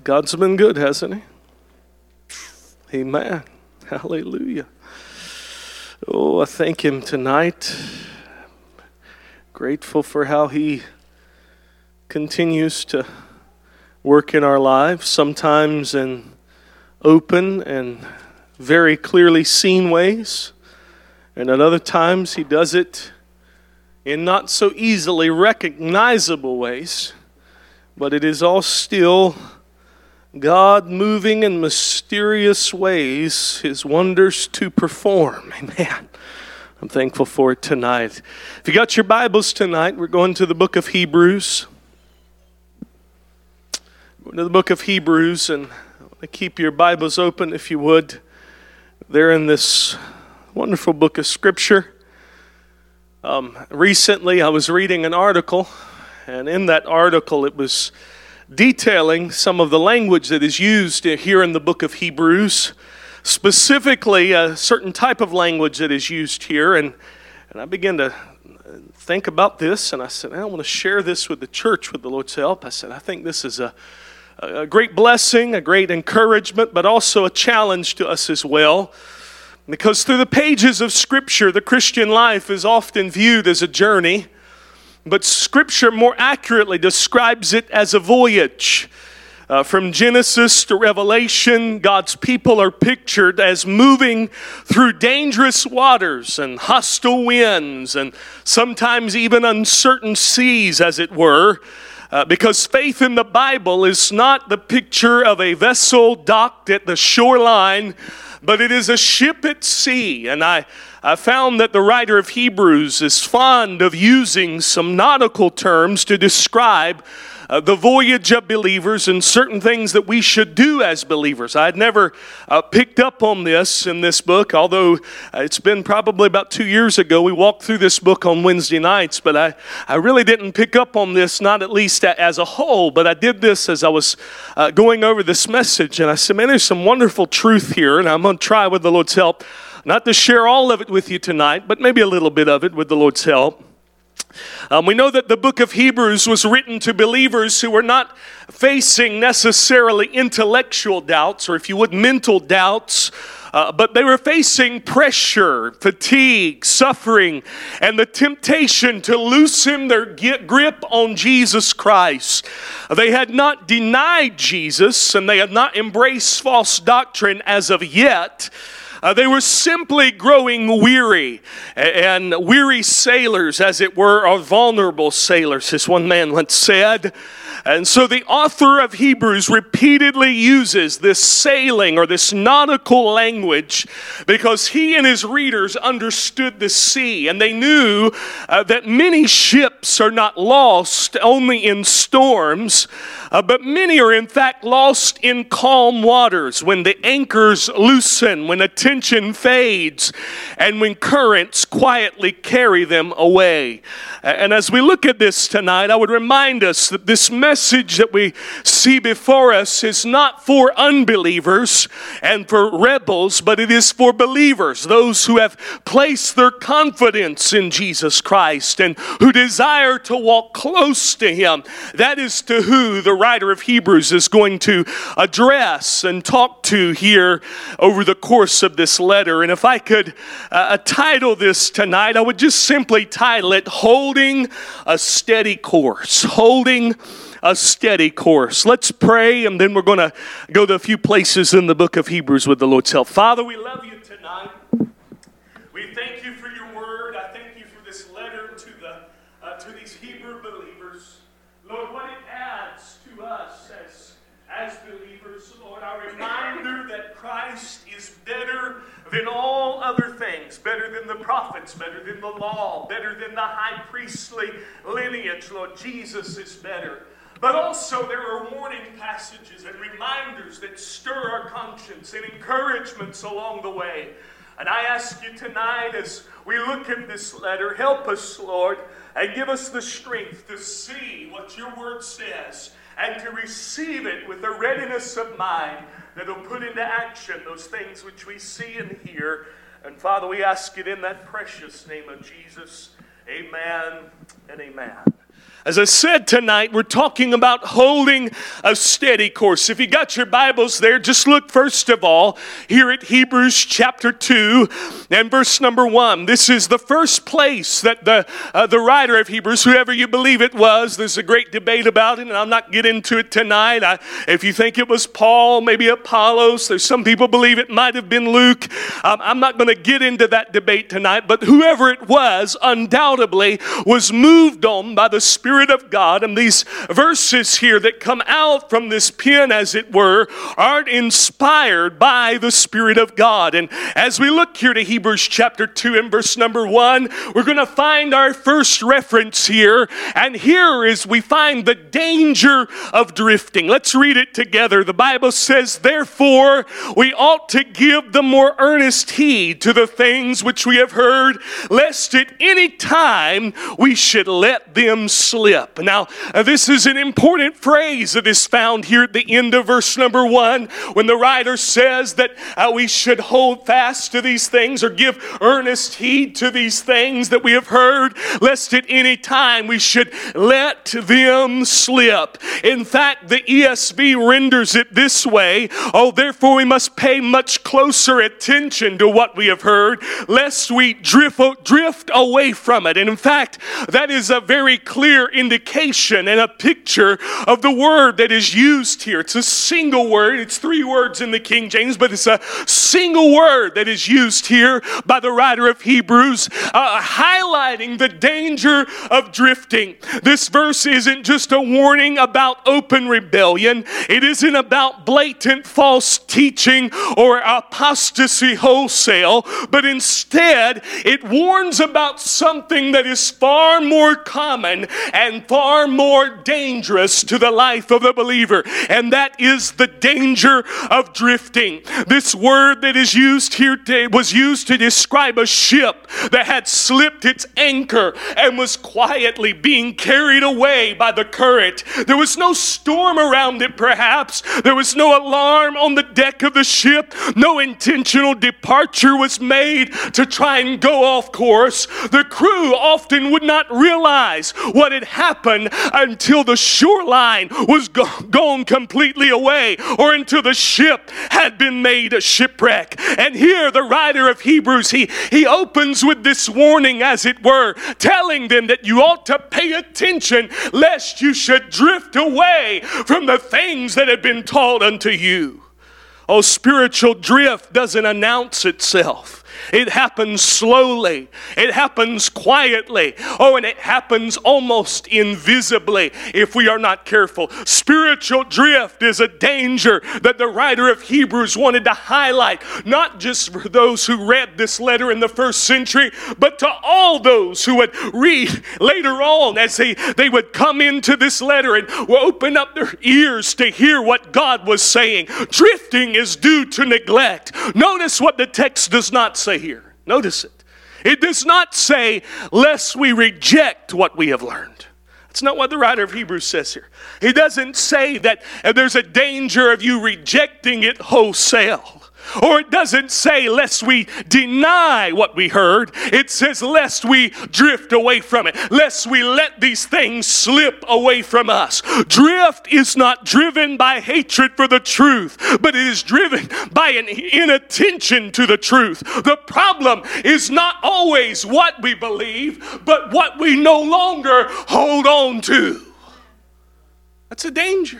God's been good, hasn't He? Amen. Hallelujah. Oh, I thank Him tonight. Grateful for how He continues to work in our lives, sometimes in open and very clearly seen ways, and at other times He does it in not so easily recognizable ways, but it is all still God moving in mysterious ways, His wonders to perform. Amen. I'm thankful for it tonight. If you got your Bibles tonight, we're going to the book of Hebrews. Going to the book of Hebrews, and I want to keep your Bibles open if you would. They're in this wonderful book of Scripture. Recently, I was reading an article, and in that article, it was detailing some of the language that is used here in the book of Hebrews, specifically a certain type of language that is used here. And I began to think about this, and I said, I want to share this with the church with the Lord's help. I said, I think this is a great blessing, a great encouragement, but also a challenge to us as well. Because through the pages of Scripture, the Christian life is often viewed as a journey, but Scripture more accurately describes it as a voyage. From Genesis to Revelation, God's people are pictured as moving through dangerous waters and hostile winds and sometimes even uncertain seas, as it were, because faith in the Bible is not the picture of a vessel docked at the shoreline, but it is a ship at sea. And I found that the writer of Hebrews is fond of using some nautical terms to describe the voyage of believers and certain things that we should do as believers. I had never picked up on this in this book, although it's been probably about 2 years ago. We walked through this book on Wednesday nights, but I really didn't pick up on this, not at least as a whole, but I did this as I was going over this message, and I said, man, there's some wonderful truth here, and I'm going to try with the Lord's help not to share all of it with you tonight, but maybe a little bit of it with the Lord's help. We know that the book of Hebrews was written to believers who were not facing necessarily intellectual doubts, or if you would, mental doubts, but they were facing pressure, fatigue, suffering, and the temptation to loosen their grip on Jesus Christ. They had not denied Jesus, and they had not embraced false doctrine as of yet. They were simply growing weary, and weary sailors, as it were, are vulnerable sailors, as one man once said. And so the author of Hebrews repeatedly uses this sailing or this nautical language because he and his readers understood the sea, and they knew that many ships are not lost only in storms, but many are in fact lost in calm waters when the anchors loosen, when attention fades, and when currents quietly carry them away. And as we look at this tonight, I would remind us that this message that we see before us is not for unbelievers and for rebels, but it is for believers, those who have placed their confidence in Jesus Christ and who desire to walk close to Him. That is to who the writer of Hebrews is going to address and talk to here over the course of this letter. And if I could title this tonight, I would just simply title it, Holding a Steady Course. Holding a Steady Course. Let's pray, and then we're going to go to a few places in the book of Hebrews with the Lord's help. Father, we love you tonight. We thank you for your word. I thank you for this letter to these Hebrew believers. Lord, what it adds to us as believers, Lord, our reminder that Christ is better than all other things, better than the prophets, better than the law, better than the high priestly lineage. Lord, Jesus is better. But also there are warning passages and reminders that stir our conscience and encouragements along the way. And I ask you tonight, as we look at this letter, help us, Lord, and give us the strength to see what your word says and to receive it with a readiness of mind that will put into action those things which we see and hear. And Father, we ask it in that precious name of Jesus. Amen and amen. As I said tonight, we're talking about holding a steady course. If you got your Bibles there, just look first of all here at Hebrews chapter 2 and verse number 1. This is the first place that the writer of Hebrews, whoever you believe it was, there's a great debate about it, and I'll not get into it tonight. If you think it was Paul, maybe Apollos, there's some people believe it might have been Luke. I'm not going to get into that debate tonight, but whoever it was undoubtedly was moved on by the Spirit of God, and these verses here that come out from this pen, as it were, are inspired by the Spirit of God. And as we look here to Hebrews chapter 2 and verse number 1, we're going to find our first reference here, and here is we find the danger of drifting. Let's read it together. The Bible says, "Therefore we ought to give the more earnest heed to the things which we have heard, lest at any time we should let them slip." Now, this is an important phrase that is found here at the end of verse number 1 when the writer says that we should hold fast to these things or give earnest heed to these things that we have heard, lest at any time we should let them slip. In fact, the ESV renders it this way: "Oh, therefore we must pay much closer attention to what we have heard, lest we drift away from it." And in fact, that is a very clear indication and a picture of the word that is used here. It's a single word. It's 3 words in the King James, but it's a single word that is used here by the writer of Hebrews, highlighting the danger of drifting. This verse isn't just a warning about open rebellion. It isn't about blatant false teaching or apostasy wholesale, but instead it warns about something that is far more common and far more dangerous to the life of the believer, and that is the danger of drifting. This word that is used here was used to describe a ship that had slipped its anchor and was quietly being carried away by the current. There was no storm around it, perhaps. There was no alarm on the deck of the ship. No intentional departure was made to try and go off course. The crew often would not realize what had happened until the shoreline was gone completely away, or until the ship had been made a shipwreck. And here the writer of Hebrews, he opens with this warning, as it were, telling them that you ought to pay attention lest you should drift away from the things that have been taught unto you. Oh, spiritual drift doesn't announce itself. It happens slowly. It happens quietly. Oh, and it happens almost invisibly if we are not careful. Spiritual drift is a danger that the writer of Hebrews wanted to highlight, not just for those who read this letter in the first century, but to all those who would read later on as they would come into this letter and will open up their ears to hear what God was saying. Drifting is due to neglect. Notice what the text does not say here. Notice it. It does not say, lest we reject what we have learned. That's not what the writer of Hebrews says here. He doesn't say that there's a danger of you rejecting it wholesale. Or it doesn't say lest we deny what we heard. It says lest we drift away from it. Lest we let these things slip away from us. Drift is not driven by hatred for the truth, but it is driven by an inattention to the truth. The problem is not always what we believe, but what we no longer hold on to. That's a danger.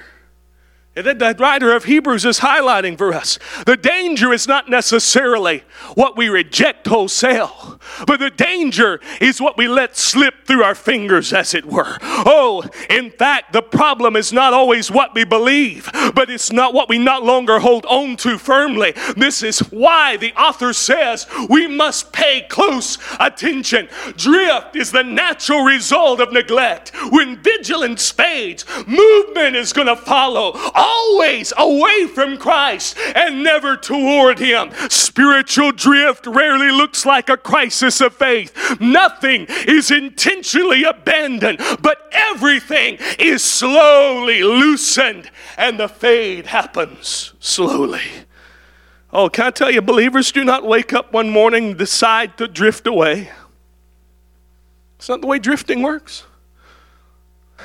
And that writer of Hebrews is highlighting for us. The danger is not necessarily what we reject wholesale, but the danger is what we let slip through our fingers, as it were. Oh, in fact, the problem is not always what we believe, but it's not what we no longer hold on to firmly. This is why the author says we must pay close attention. Drift is the natural result of neglect. When vigilance fades, movement is going to follow. Always away from Christ and never toward Him. Spiritual drift rarely looks like a crisis of faith. Nothing is intentionally abandoned, but everything is slowly loosened, and the fade happens slowly. Oh, can I tell you, believers do not wake up one morning and decide to drift away. It's not the way drifting works.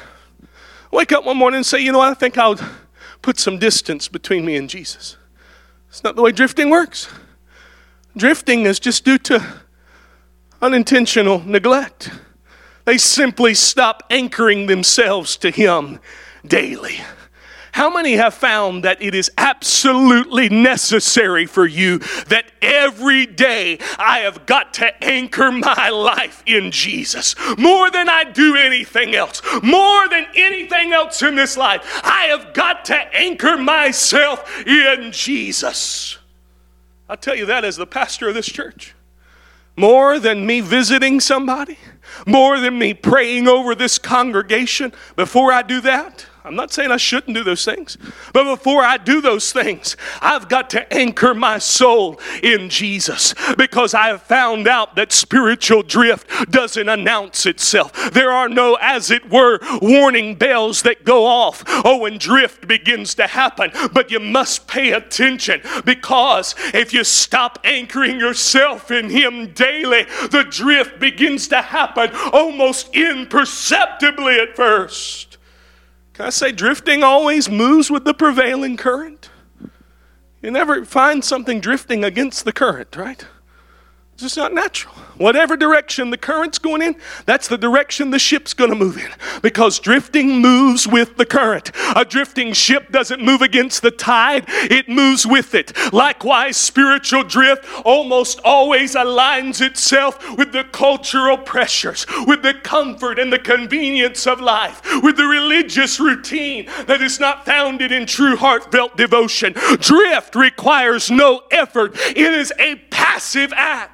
Wake up one morning and say, you know what, I think I'll put some distance between me and Jesus. It's not the way drifting works. Drifting is just due to unintentional neglect. They simply stop anchoring themselves to Him daily. How many have found that it is absolutely necessary for you that every day I have got to anchor my life in Jesus more than I do anything else? More than anything else in this life, I have got to anchor myself in Jesus. I'll tell you that as the pastor of this church. More than me visiting somebody, more than me praying over this congregation, before I do that, I'm not saying I shouldn't do those things, but before I do those things, I've got to anchor my soul in Jesus, because I have found out that spiritual drift doesn't announce itself. There are no, as it were, warning bells that go off when drift begins to happen, but you must pay attention, because if you stop anchoring yourself in Him daily, the drift begins to happen almost imperceptibly at first. Can I say drifting always moves with the prevailing current? You never find something drifting against the current, right? It's just not natural. Whatever direction the current's going in, that's the direction the ship's going to move in. Because drifting moves with the current. A drifting ship doesn't move against the tide, it moves with it. Likewise, spiritual drift almost always aligns itself with the cultural pressures, with the comfort and the convenience of life, with the religious routine that is not founded in true heartfelt devotion. Drift requires no effort. It is a passive act.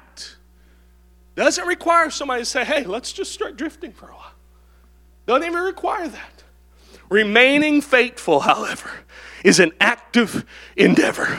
Doesn't require somebody to say, hey, let's just start drifting for a while. Doesn't even require that. Remaining faithful, however, is an active endeavor.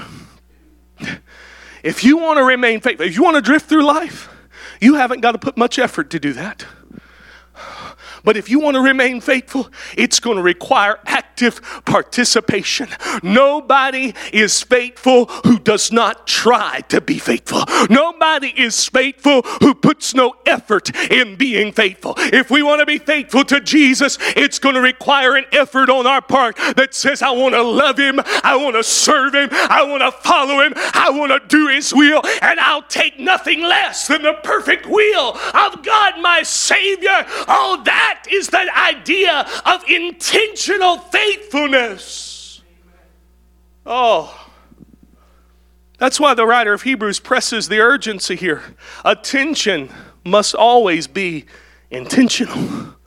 If you want to remain faithful, if you want to drift through life, you haven't got to put much effort to do that. But if you want to remain faithful, it's going to require active participation. Nobody is faithful who does not try to be faithful. Nobody is faithful who puts no effort in being faithful. If we want to be faithful to Jesus, it's going to require an effort on our part that says, I want to love Him, I want to serve Him, I want to follow Him, I want to do His will, and I'll take nothing less than the perfect will of God my Savior. Oh, that is the idea of intentional faithfulness. Oh, that's why the writer of Hebrews presses the urgency here. Attention must always be intentional.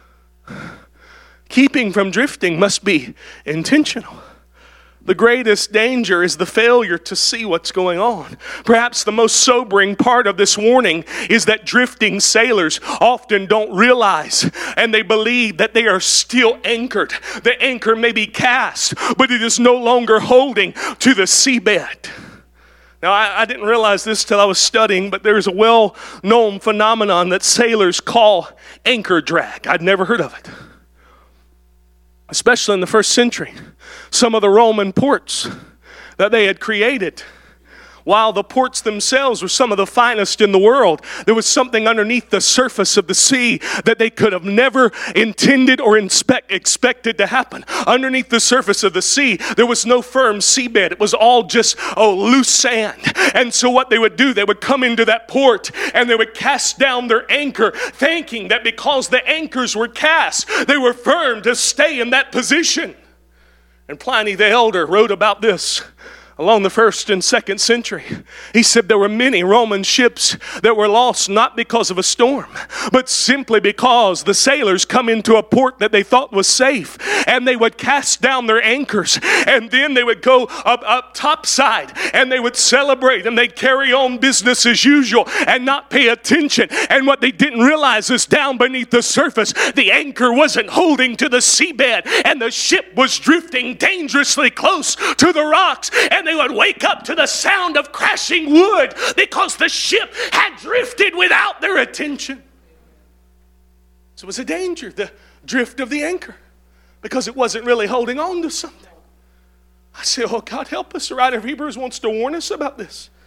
Keeping from drifting must be intentional. The greatest danger is the failure to see what's going on. Perhaps the most sobering part of this warning is that drifting sailors often don't realize, and they believe that they are still anchored. The anchor may be cast, but it is no longer holding to the seabed. Now, I didn't realize this till I was studying, but there's a well-known phenomenon that sailors call anchor drag. I'd never heard of it. Especially in the first century, some of the Roman ports that they had created, while the ports themselves were some of the finest in the world, there was something underneath the surface of the sea that they could have never intended or expected to happen. Underneath the surface of the sea, there was no firm seabed. It was all just loose sand. And so what they would do, they would come into that port and they would cast down their anchor, thinking that because the anchors were cast, they were firm to stay in that position. And Pliny the Elder wrote about this along the 1st and 2nd century. He said there were many Roman ships that were lost not because of a storm, but simply because the sailors come into a port that they thought was safe, and they would cast down their anchors, and then they would go up topside, and they would celebrate, and they'd carry on business as usual and not pay attention. And what they didn't realize is down beneath the surface, the anchor wasn't holding to the seabed, and the ship was drifting dangerously close to the rocks, and they would wake up to the sound of crashing wood because the ship had drifted without their attention. So it was a danger, the drift of the anchor, because it wasn't really holding on to something. I say, oh, God, help us. The writer of Hebrews wants to warn us about this.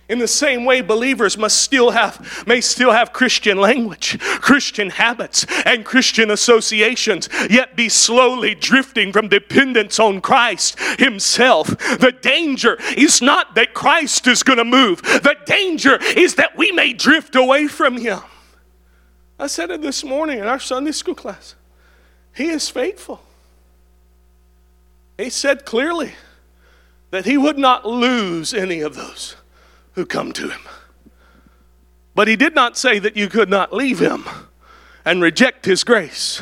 In the same way, believers may still have Christian language, Christian habits, and Christian associations, yet be slowly drifting from dependence on Christ Himself. The danger is not that Christ is going to move. The danger is that we may drift away from Him. I said it this morning in our Sunday school class. He is faithful. He said clearly that He would not lose any of those who come to Him. But He did not say that you could not leave Him and reject His grace,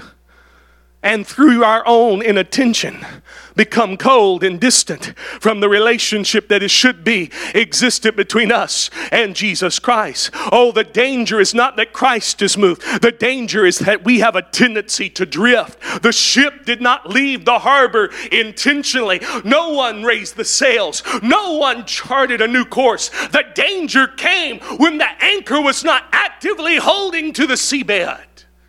and through our own inattention become cold and distant from the relationship that it should be existed between us and Jesus Christ. Oh, the danger is not that Christ is moved. The danger is that we have a tendency to drift. The ship did not leave the harbor intentionally. No one raised the sails. No one charted a new course. The danger came when the anchor was not actively holding to the seabed.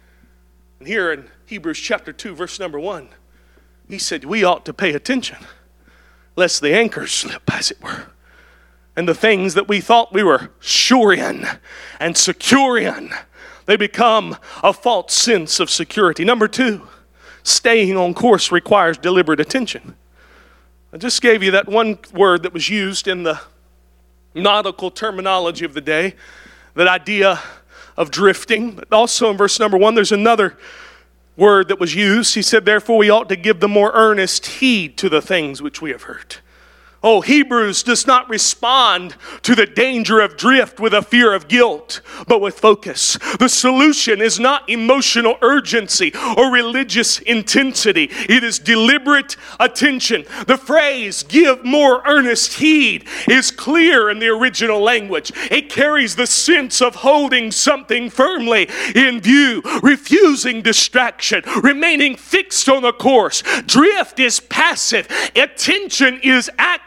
And here in Hebrews chapter 2, verse number 1, he said we ought to pay attention lest the anchor slip, as it were. And the things that we thought we were sure in and secure in, they become a false sense of security. Number 2, staying on course requires deliberate attention. I just gave you that one word that was used in the nautical terminology of the day, that idea of drifting. But also in verse number 1, there's another word that was used. He said, therefore we ought to give the more earnest heed to the things which we have heard. Oh, Hebrews does not respond to the danger of drift with a fear of guilt, but with focus. The solution is not emotional urgency or religious intensity. It is deliberate attention. The phrase, give more earnest heed, is clear in the original language. It carries the sense of holding something firmly in view, refusing distraction, remaining fixed on a course. Drift is passive. Attention is active.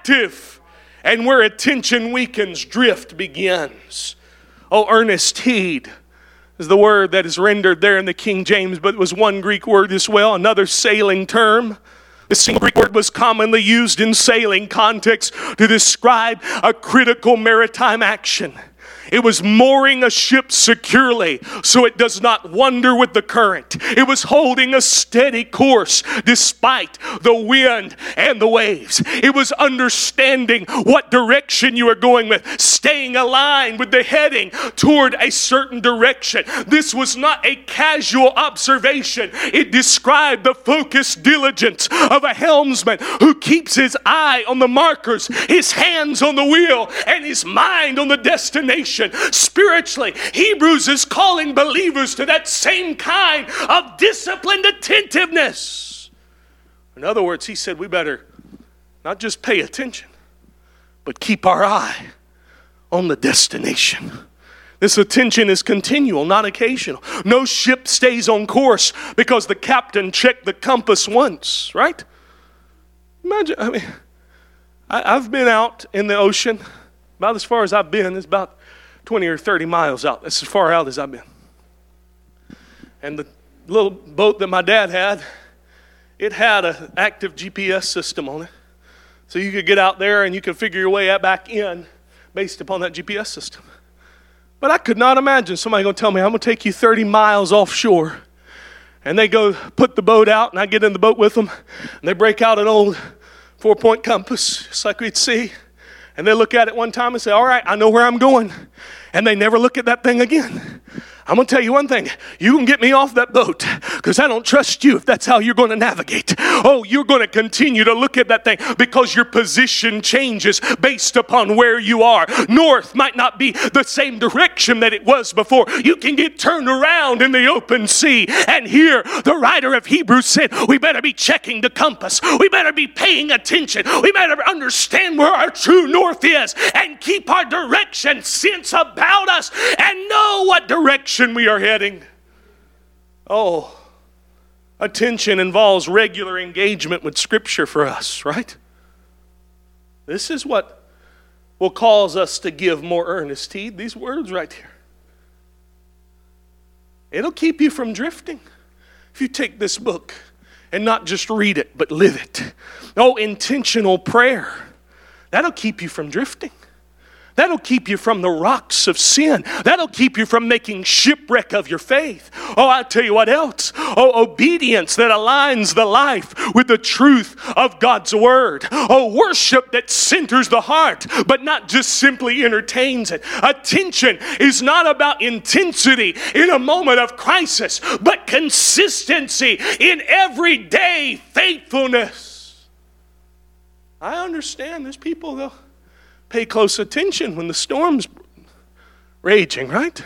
And where attention weakens, drift begins. Oh, earnest heed is the word that is rendered there in the King James, but it was one Greek word as well, another sailing term. This single Greek word was commonly used in sailing context to describe a critical maritime action. It was mooring a ship securely so it does not wander with the current. It was holding a steady course despite the wind and the waves. It was understanding what direction you are going with, staying aligned with the heading toward a certain direction. This was not a casual observation. It described the focused diligence of a helmsman who keeps his eye on the markers, his hands on the wheel, and his mind on the destination. Spiritually, Hebrews is calling believers to that same kind of disciplined attentiveness. In other words, he said we better not just pay attention, but keep our eye on the destination. This attention is continual, not occasional. No ship stays on course because the captain checked the compass once, right? Imagine, I've been out in the ocean. About as far as I've been is about 20 or 30 miles out. That's as far out as I've been. And the little boat that my dad had, it had an active GPS system on it. So you could get out there and you could figure your way back in based upon that GPS system. But I could not imagine somebody going to tell me, I'm going to take you 30 miles offshore. And they go put the boat out and I get in the boat with them. And they break out an old 4-point compass, just like we'd see. And they look at it one time and say, all right, I know where I'm going. And they never look at that thing again. I'm going to tell you one thing. You can get me off that boat because I don't trust you if that's how you're going to navigate. Oh, you're going to continue to look at that thing because your position changes based upon where you are. North might not be the same direction that it was before. You can get turned around in the open sea. And here, the writer of Hebrews said, we better be checking the compass. We better be paying attention. We better understand where our true north is and keep our direction sense about us and know what direction we are heading. Oh, attention involves regular engagement with Scripture for us, right? This is what will cause us to give more earnest heed. These words right here. It'll keep you from drifting if you take this book and not just read it, but live it. Oh, intentional prayer. That'll keep you from drifting. That'll keep you from the rocks of sin. That'll keep you from making shipwreck of your faith. Oh, I'll tell you what else. Oh, obedience that aligns the life with the truth of God's word. Oh, worship that centers the heart, but not just simply entertains it. Attention is not about intensity in a moment of crisis, but consistency in everyday faithfulness. I understand there's people, they'll pay close attention when the storm's raging, right?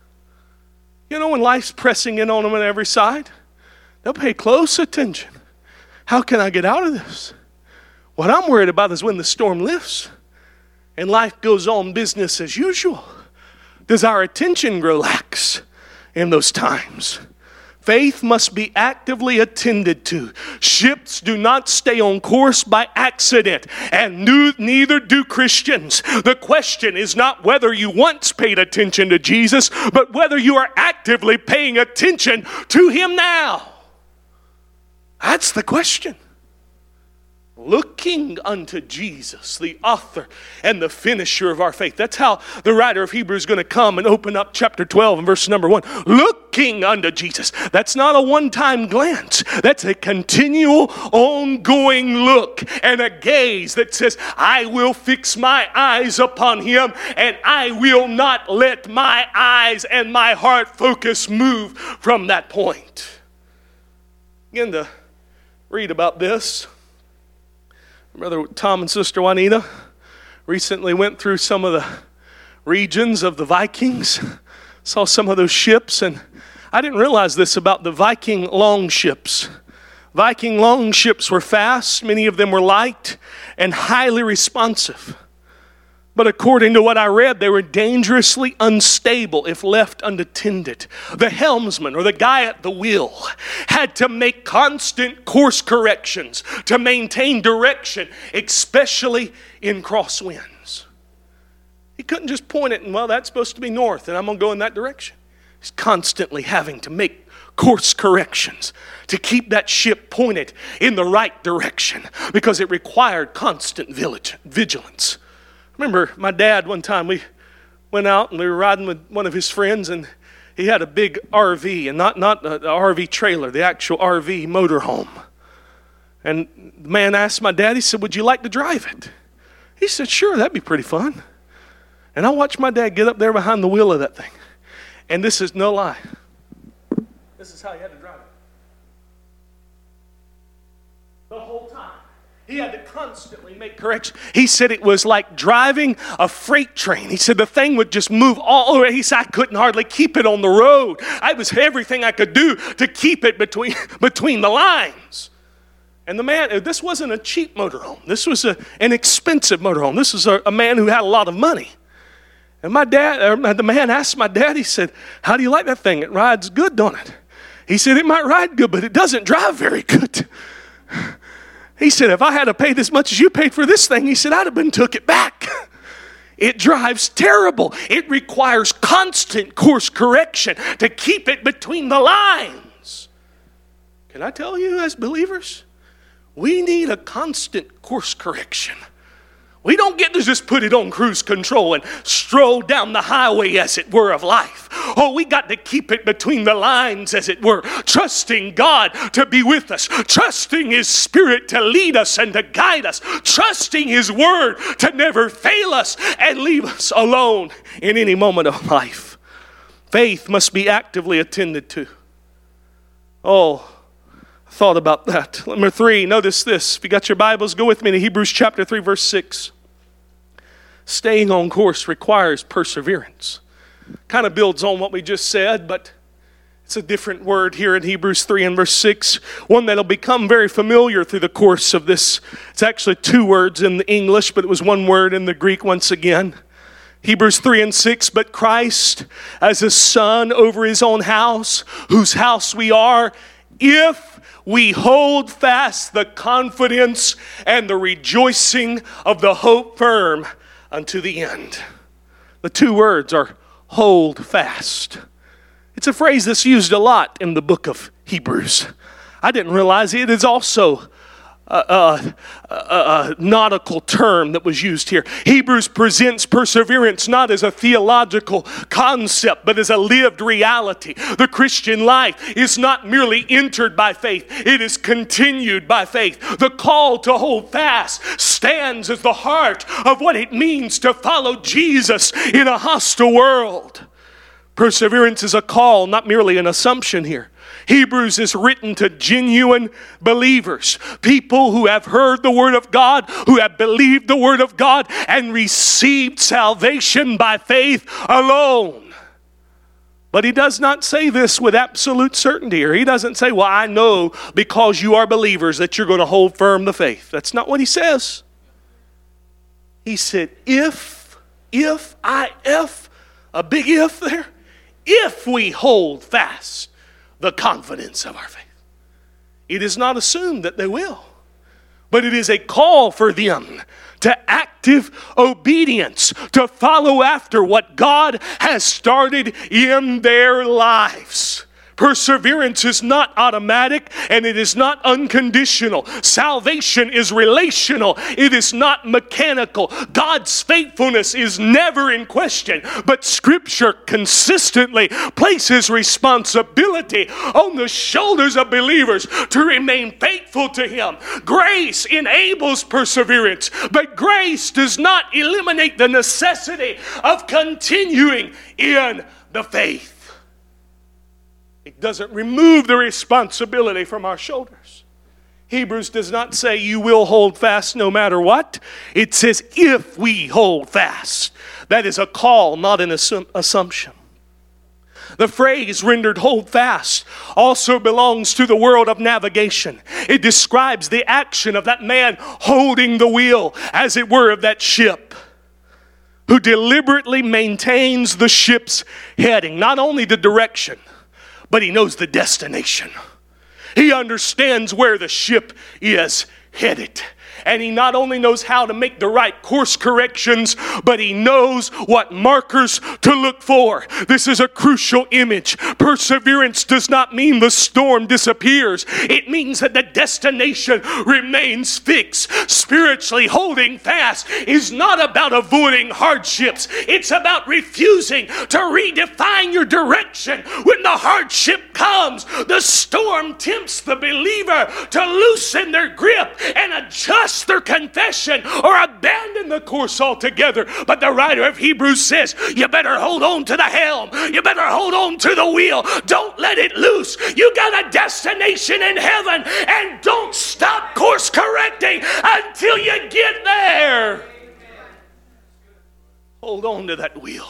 You know, when life's pressing in on them on every side, they'll pay close attention. How can I get out of this? What I'm worried about is when the storm lifts and life goes on business as usual. Does our attention grow lax in those times? Faith must be actively attended to. Ships do not stay on course by accident, and neither do Christians. The question is not whether you once paid attention to Jesus, but whether you are actively paying attention to Him now. That's the question. Looking unto Jesus, the author and the finisher of our faith. That's how the writer of Hebrews is going to come and open up chapter 12 and verse number 1. Looking unto Jesus. That's not a one-time glance. That's a continual, ongoing look and a gaze that says, I will fix my eyes upon Him, and I will not let my eyes and my heart focus move from that point. Begin to read about this. Brother Tom and Sister Juanita recently went through some of the regions of the Vikings, saw some of those ships, and I didn't realize this about the Viking longships. Viking longships were fast, many of them were light, and highly responsive. But according to what I read, they were dangerously unstable if left unattended. The helmsman, or the guy at the wheel, had to make constant course corrections to maintain direction, especially in crosswinds. He couldn't just point it and, well, that's supposed to be north, and I'm going to go in that direction. He's constantly having to make course corrections to keep that ship pointed in the right direction because it required constant vigilance. Remember my dad, one time we went out and we were riding with one of his friends, and he had a big RV, and not the RV trailer, the actual RV motorhome. And the man asked my dad, he said, would you like to drive it? He said, sure, that'd be pretty fun. And I watched my dad get up there behind the wheel of that thing. And this is no lie. This is how he had to drive it. The whole time. He had to constantly make corrections. He said it was like driving a freight train. He said the thing would just move all over. He said I couldn't hardly keep it on the road. I was everything I could do to keep it between the lines. And the man, this wasn't a cheap motorhome. This was an expensive motorhome. This was a man who had a lot of money. And the man asked my dad, he said, how do you like that thing? It rides good, don't it? He said, it might ride good, but it doesn't drive very good. He said, if I had to pay this much as you paid for this thing, he said, I'd have been took it back. It drives terrible. It requires constant course correction to keep it between the lines. Can I tell you as believers, we need a constant course correction. We don't get to just put it on cruise control and stroll down the highway, as it were, of life. Oh, we got to keep it between the lines, as it were, trusting God to be with us, trusting His Spirit to lead us and to guide us, trusting His Word to never fail us and leave us alone in any moment of life. Faith must be actively attended to. Oh, I thought about that. Number 3, notice this. If you got your Bibles, go with me to Hebrews chapter 3, verse 6. Staying on course requires perseverance. Kind of builds on what we just said, but it's a different word here in Hebrews 3 and verse 6. One that'll become very familiar through the course of this. It's actually 2 words in the English, but it was 1 word in the Greek once again. Hebrews 3 and 6, but Christ as a son over His own house, whose house we are, if we hold fast the confidence and the rejoicing of the hope firm unto the end. The 2 words are hold fast. It's a phrase that's used a lot in the book of Hebrews. I didn't realize it is also nautical term that was used here. Hebrews presents perseverance not as a theological concept, but as a lived reality. The Christian life is not merely entered by faith, it is continued by faith. The call to hold fast stands as the heart of what it means to follow Jesus in a hostile world. Perseverance is a call, not merely an assumption here. Hebrews is written to genuine believers, people who have heard the Word of God, who have believed the Word of God, and received salvation by faith alone. But he does not say this with absolute certainty, or he doesn't say, well, I know because you are believers that you're going to hold firm the faith. That's not what he says. He said, if, a big if there, if we hold fast the confidence of our faith. It is not assumed that they will, but it is a call for them to active obedience, to follow after what God has started in their lives. Perseverance is not automatic and it is not unconditional. Salvation is relational. It is not mechanical. God's faithfulness is never in question, but Scripture consistently places responsibility on the shoulders of believers to remain faithful to Him. Grace enables perseverance, but grace does not eliminate the necessity of continuing in the faith. It doesn't remove the responsibility from our shoulders. Hebrews does not say you will hold fast no matter what. It says if we hold fast. That is a call, not an assumption. The phrase rendered hold fast also belongs to the world of navigation. It describes the action of that man holding the wheel, as it were, of that ship, who deliberately maintains the ship's heading, not only the direction, but he knows the destination. He understands where the ship is headed. And he not only knows how to make the right course corrections, but he knows what markers to look for. This is a crucial image. Perseverance does not mean the storm disappears. It means that the destination remains fixed. Spiritually, holding fast is not about avoiding hardships. It's about refusing to redefine your direction. When the hardship comes, the storm tempts the believer to loosen their grip and adjust their confession or abandon the course altogether. But the writer of Hebrews says, you better hold on to the helm. You better hold on to the wheel. Don't let it loose. You got a destination in heaven, and don't stop course correcting until you get there. Hold on to that wheel.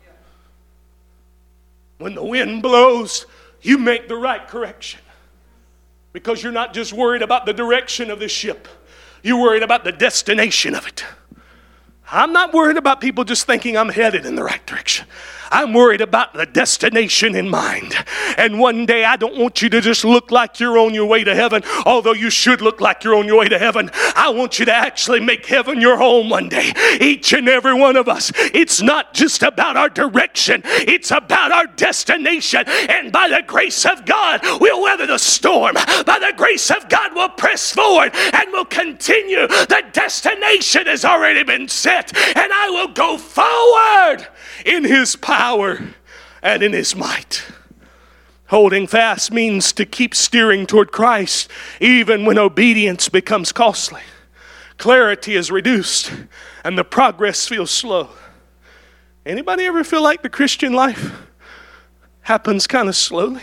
When the wind blows, you make the right correction, because you're not just worried about the direction of the ship. You're worried about the destination of it. I'm not worried about people just thinking I'm headed in the right direction. I'm worried about the destination in mind. And one day I don't want you to just look like you're on your way to heaven, although you should look like you're on your way to heaven. I want you to actually make heaven your home one day. Each and every one of us. It's not just about our direction. It's about our destination. And by the grace of God, we'll weather the storm. By the grace of God, we'll press forward and we'll continue. The destination has already been set. And I will go forward in His power and in His might. Holding fast means to keep steering toward Christ even when obedience becomes costly. Clarity is reduced and the progress feels slow. Anybody ever feel like the Christian life happens kind of slowly?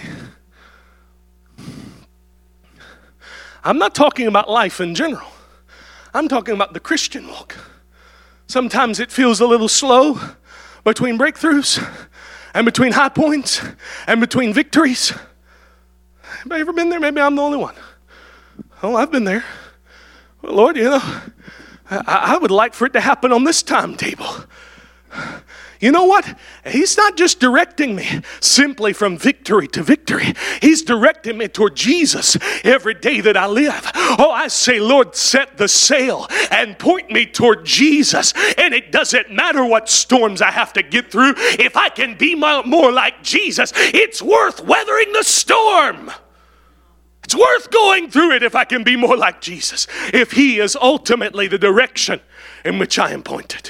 I'm not talking about life in general. I'm talking about the Christian walk. Sometimes it feels a little slow between breakthroughs and between high points and between victories. Anybody ever been there? Maybe I'm the only one. Oh, I've been there. Well, Lord, I would like for it to happen on this timetable. You know what? He's not just directing me simply from victory to victory. He's directing me toward Jesus every day that I live. Oh, I say, Lord, set the sail and point me toward Jesus. And it doesn't matter what storms I have to get through. If I can be more like Jesus, it's worth weathering the storm. It's worth going through it if I can be more like Jesus, if He is ultimately the direction in which I am pointed.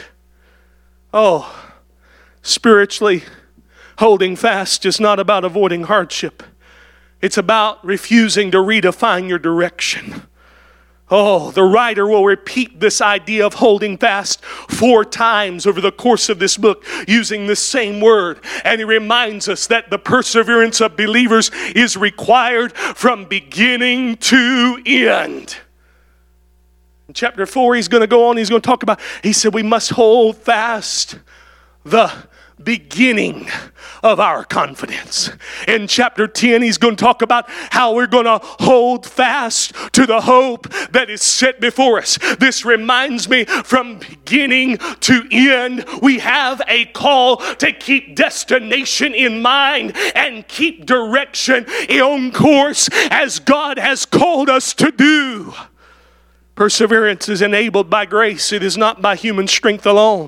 Oh, spiritually, holding fast is not about avoiding hardship. It's about refusing to redefine your direction. Oh, the writer will repeat this idea of holding fast 4 times over the course of this book using the same word. And he reminds us that the perseverance of believers is required from beginning to end. In chapter 4, he's going to go on, he's going to talk about, he said we must hold fast the beginning of our confidence. In chapter 10, he's going to talk about how we're going to hold fast to the hope that is set before us. This reminds me, from beginning to end, we have a call to keep destination in mind and keep direction on course as God has called us to do. Perseverance is enabled by grace. It is not by human strength alone.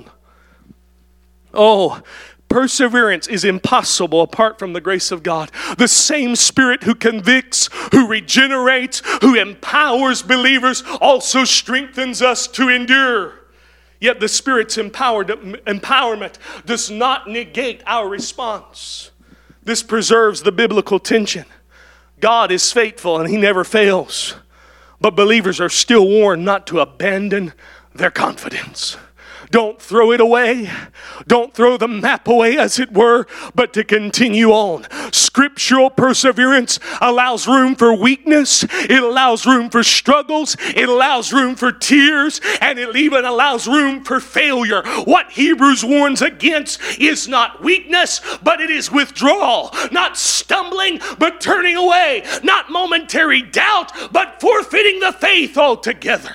Oh, perseverance is impossible apart from the grace of God. The same Spirit who convicts, who regenerates, who empowers believers also strengthens us to endure. Yet the Spirit's empowerment does not negate our response. This preserves the biblical tension. God is faithful and He never fails. But believers are still warned not to abandon their confidence. Don't throw it away. Don't throw the map away, as it were, but to continue on. Scriptural perseverance allows room for weakness. It allows room for struggles. It allows room for tears. And it even allows room for failure. What Hebrews warns against is not weakness, but it is withdrawal. Not stumbling, but turning away. Not momentary doubt, but forfeiting the faith altogether.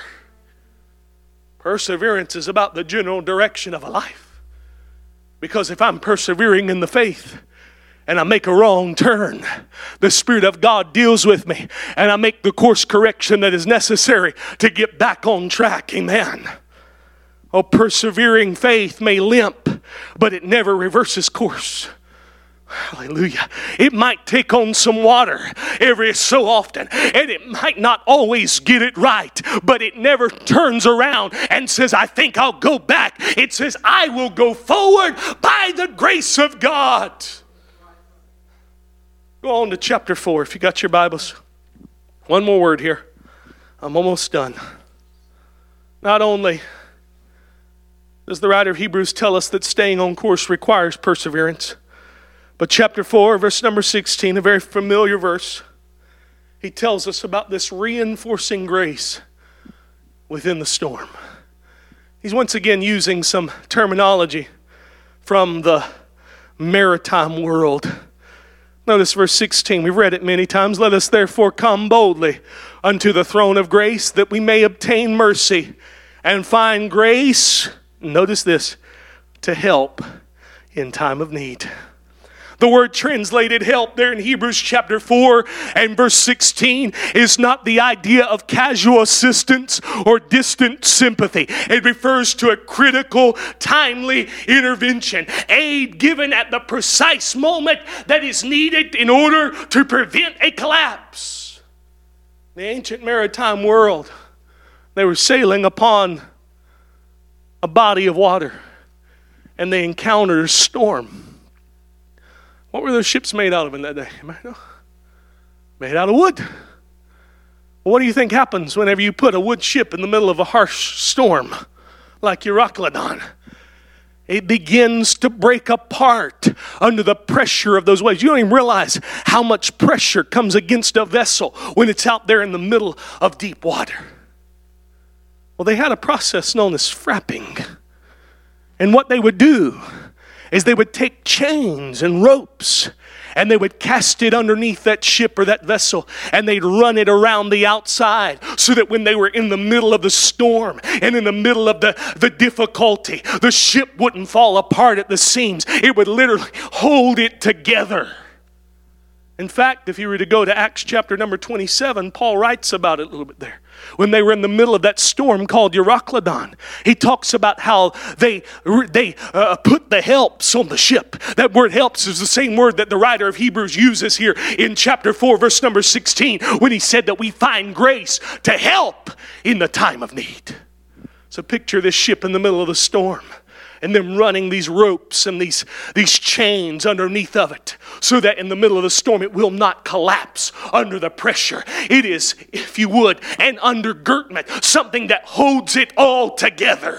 Perseverance is about the general direction of a life. Because if I'm persevering in the faith and I make a wrong turn, the Spirit of God deals with me and I make the course correction that is necessary to get back on track. Amen. Oh, persevering faith may limp, but it never reverses course. Hallelujah. It might take on some water every so often, and it might not always get it right, but it never turns around and says, I think I'll go back. It says, I will go forward by the grace of God. Go on to chapter 4 if you got your Bibles. One more word here. I'm almost done. Not only does the writer of Hebrews tell us that staying on course requires perseverance, but chapter 4, verse number 16, a very familiar verse, he tells us about this reinforcing grace within the storm. He's once again using some terminology from the maritime world. Notice verse 16, we've read it many times. Let us therefore come boldly unto the throne of grace, that we may obtain mercy and find grace, notice this, to help in time of need. The word translated help there in Hebrews chapter 4 and verse 16 is not the idea of casual assistance or distant sympathy. It refers to a critical, timely intervention, aid given at the precise moment that is needed in order to prevent a collapse. The ancient maritime world, they were sailing upon a body of water and they encountered a storm. What were those ships made out of in that day? Made out of wood. Well, what do you think happens whenever you put a wood ship in the middle of a harsh storm like Euroclydon? It begins to break apart under the pressure of those waves. You don't even realize how much pressure comes against a vessel when it's out there in the middle of deep water. Well, they had a process known as frapping. And what they would do is they would take chains and ropes and they would cast it underneath that ship or that vessel and they'd run it around the outside so that when they were in the middle of the storm and in the middle of the difficulty, the ship wouldn't fall apart at the seams. It would literally hold it together. In fact, if you were to go to Acts chapter number 27, Paul writes about it a little bit there. when they were in the middle of that storm called Euroclydon. He talks about how they put the helps on the ship. That word helps is the same word that the writer of Hebrews uses here in chapter 4, verse number 16, when he said that we find grace to help in the time of need. So picture this ship in the middle of the storm, and them running these ropes and these chains underneath of it, so that in the middle of the storm it will not collapse under the pressure. It is, if you would, an undergirdment, something that holds it all together.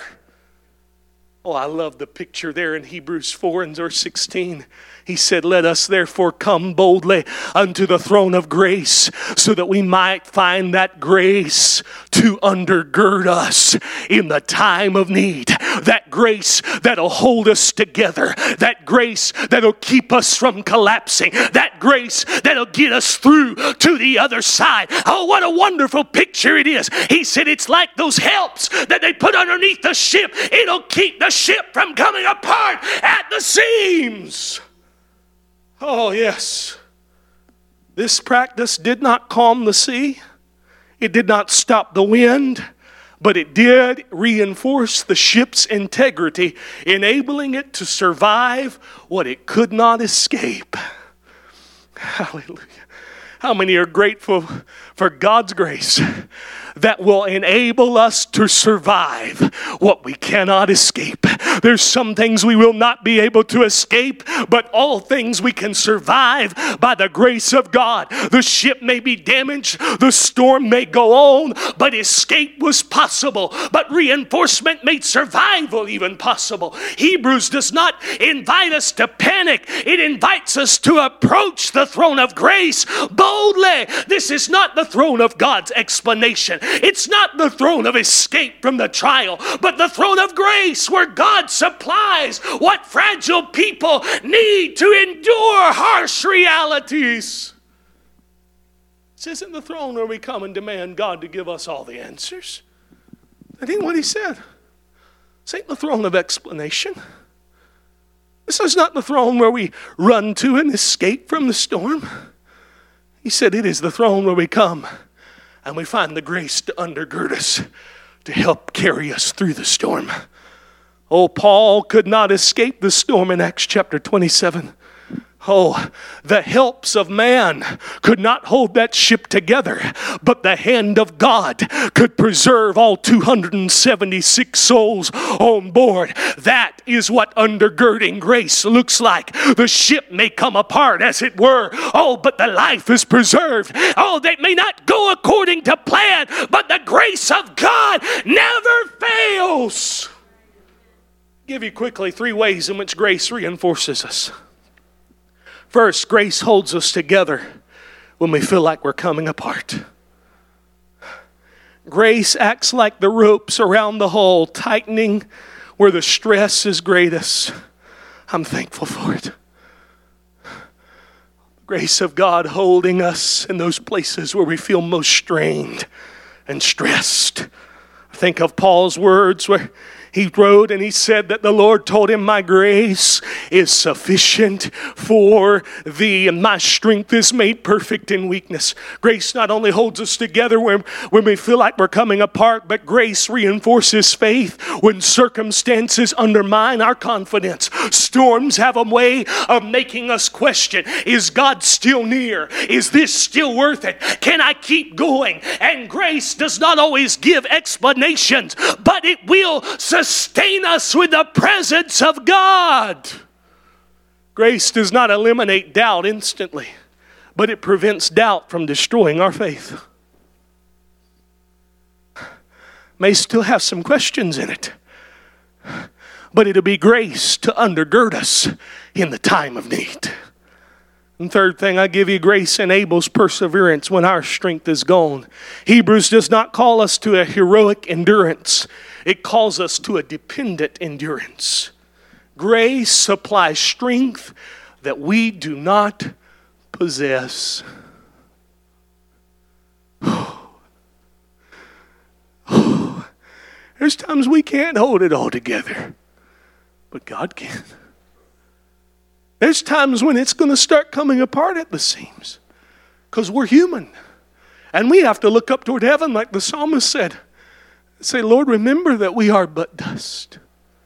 Oh, I love the picture there in Hebrews 4 and verse 16. He said, let us therefore come boldly unto the throne of grace, so that we might find that grace to undergird us in the time of need. That grace that'll hold us together. That grace that'll keep us from collapsing. That grace that'll get us through to the other side. Oh, what a wonderful picture it is. He said it's like those helps that they put underneath the ship. It'll keep the ship from coming apart at the seams. Oh, yes. This practice did not calm the sea. It did not stop the wind, but it did reinforce the ship's integrity, enabling it to survive what it could not escape. Hallelujah. How many are grateful for God's grace that will enable us to survive what we cannot escape? There's some things we will not be able to escape, but all things we can survive by the grace of God. The ship may be damaged, the storm may go on, but escape was possible. But reinforcement made survival even possible. Hebrews does not invite us to panic. It invites us to approach the throne of grace boldly. This is not the throne of God's explanation. It's not the throne of escape from the trial, but the throne of grace where God supplies what fragile people need to endure harsh realities. This isn't the throne where we come and demand God to give us all the answers. That ain't what he said. This ain't the throne of explanation. This is not the throne where we run to and escape from the storm. He said it is the throne where we come and we find the grace to undergird us, to help carry us through the storm. Oh, Paul could not escape the storm in Acts chapter 27. Oh, the helps of man could not hold that ship together, but the hand of God could preserve all 276 souls on board. That is what undergirding grace looks like. The ship may come apart, as it were. Oh, but the life is preserved. Oh, they may not go according to plan, but the grace of God never fails. Give you quickly 3 ways in which grace reinforces us. First, grace holds us together when we feel like we're coming apart. Grace acts like the ropes around the hull, tightening where the stress is greatest. I'm thankful for it. Grace of God holding us in those places where we feel most strained and stressed. Think of Paul's words where he wrote and he said that the Lord told him, my grace is sufficient for thee, and my strength is made perfect in weakness. Grace not only holds us together when we feel like we're coming apart, but grace reinforces faith when circumstances undermine our confidence. Storms have a way of making us question, is God still near? Is this still worth it? Can I keep going? And grace does not always give explanations, but it will sustain us with the presence of God. Grace does not eliminate doubt instantly, but it prevents doubt from destroying our faith. May still have some questions in it, but it'll be grace to undergird us in the time of need. And third thing, I give you, grace enables perseverance when our strength is gone. Hebrews does not call us to a heroic endurance. It calls us to a dependent endurance. Grace supplies strength that we do not possess. There's times we can't hold it all together, but God can. There's times when it's going to start coming apart at the seams because we're human. And we have to look up toward heaven like the psalmist said. Say, Lord, remember that we are but dust.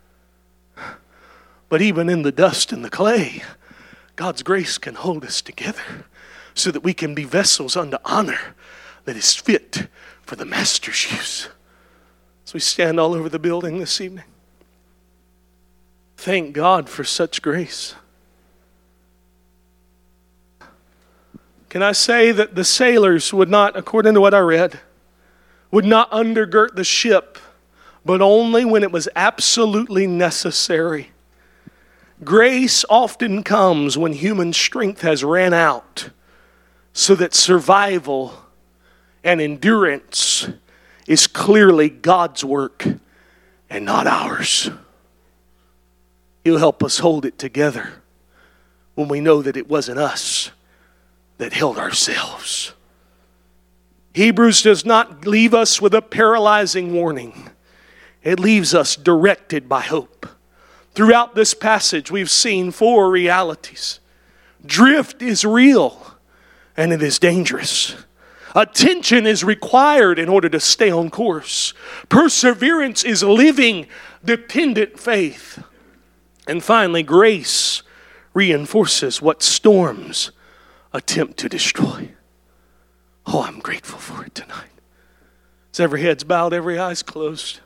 But even in the dust and the clay, God's grace can hold us together so that we can be vessels unto honor that is fit for the Master's use. As we stand all over the building this evening, thank God for such grace. Can I say that the sailors would not, according to what I read, would not undergird the ship, but only when it was absolutely necessary. Grace often comes when human strength has ran out, so that survival and endurance is clearly God's work and not ours. He'll help us hold it together when we know that it wasn't us that held ourselves. Hebrews does not leave us with a paralyzing warning. It leaves us directed by hope. Throughout this passage, we've seen 4 realities. Drift is real, and it is dangerous. Attention is required in order to stay on course. Perseverance is living, dependent faith. And finally, grace reinforces what storms attempt to destroy. Oh, I'm grateful for it tonight. As every head's bowed, every eye's closed.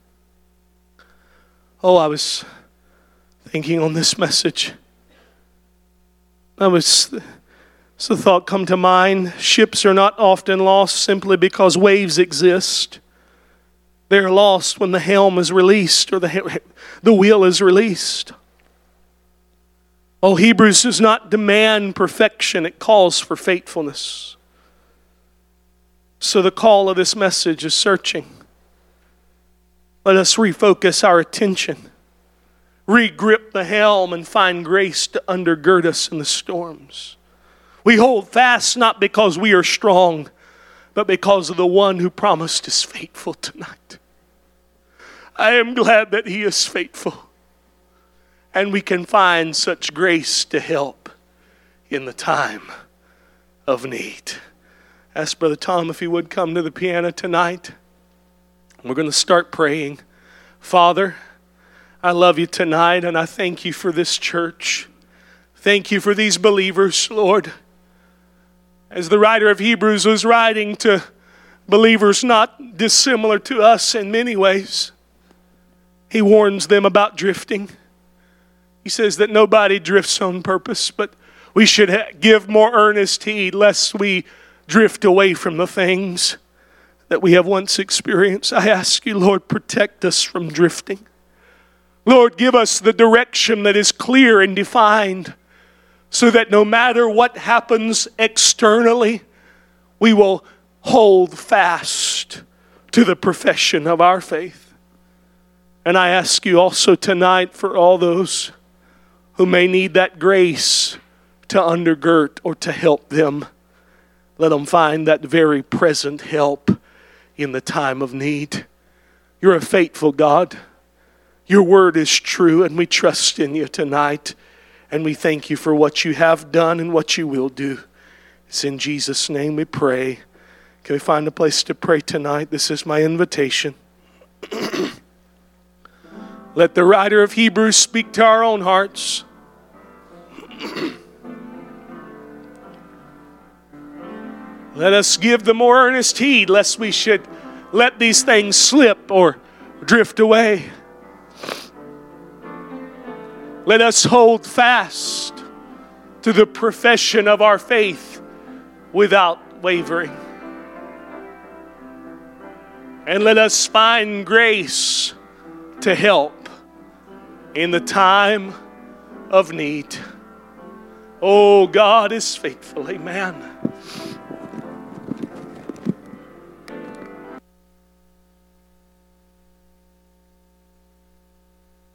Oh, I was thinking on this message. The thought come to mind. Ships are not often lost simply because waves exist. They're lost when the helm is released or the wheel is released. Oh, Hebrews does not demand perfection. It calls for faithfulness. So the call of this message is searching. Let us refocus our attention. Regrip the helm and find grace to undergird us in the storms. We hold fast not because we are strong, but because of the one who promised is faithful tonight. I am glad that he is faithful. And we can find such grace to help in the time of need. Ask Brother Tom if he would come to the piano tonight. We're going to start praying. Father, I love you tonight, and I thank you for this church. Thank you for these believers, Lord. As the writer of Hebrews was writing to believers not dissimilar to us in many ways, he warns them about drifting. He says that nobody drifts on purpose, but we should give more earnest heed lest we drift away from the things that we have once experienced. I ask you, Lord, protect us from drifting. Lord, give us the direction that is clear and defined so that no matter what happens externally, we will hold fast to the profession of our faith. And I ask you also tonight for all those who may need that grace to undergird or to help them. Let them find that very present help in the time of need. You're a faithful God. Your word is true, and we trust in you tonight. And we thank you for what you have done and what you will do. It's in Jesus' name we pray. Can we find a place to pray tonight? This is my invitation. Let the writer of Hebrews speak to our own hearts. Let us give the more earnest heed lest we should let these things slip or drift away. Let us hold fast to the profession of our faith without wavering. And let us find grace to help in the time of need. Oh, God is faithful. Amen.